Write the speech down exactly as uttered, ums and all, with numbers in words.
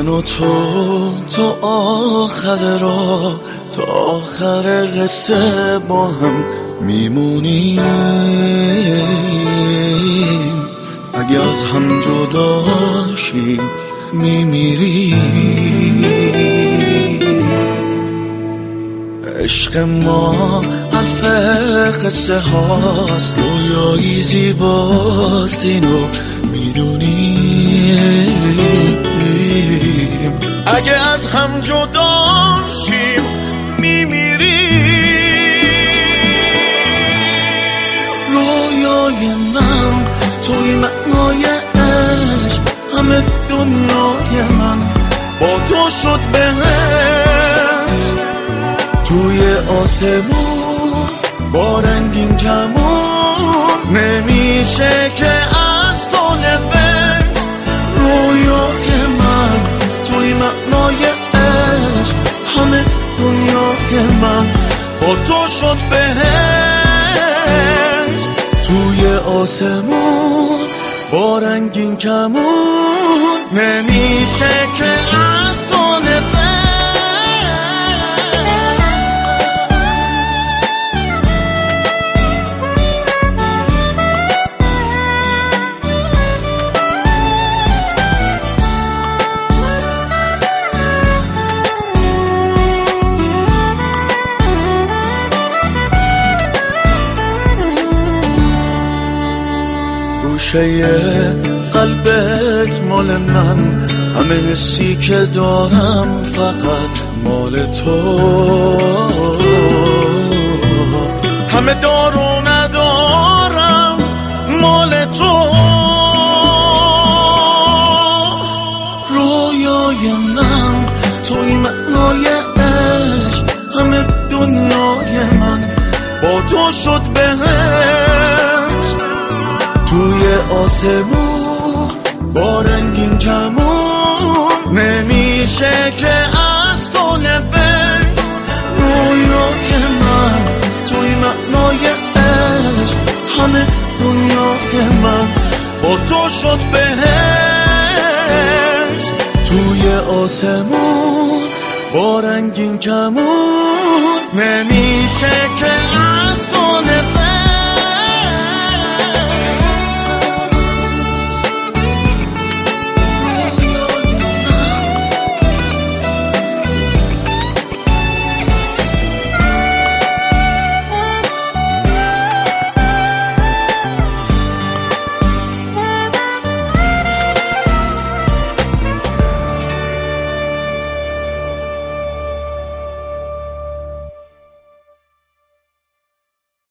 من و تو تا آخر راه، تا آخر قصه با هم میمونیم. اگه از هم جدا شیم میمیریم. عشق ما حرف قصه هاست، رویایی زیباست اینو میدونیم. اگه از هم جدا شیم میمیریم. رویای من توی معنای عشق، همه دنیای من با تو شد بهشت. توی آسمون با رنگین کمون، نمیشه که از تو نوشت. رویای من توی معنای عشق، همه دنیای من با تو شد بهشت. توی آسمون با رنگین کمون، نمیشه که از تو نوشت. گوشه قلبت مال من، همه حسی که دارم فقط مال تو. همه دار و ندارم مال تو. رویای من توی معنای عشق، همه دنیای من با تو شد بهشت. توی آسمون با رنگین کمون، نمیشه که از تو نوشت. رویای من توی معنای عشق، همه دنیای من با تو شد بهشت. توی آسمون با رنگین کمون، نمیشه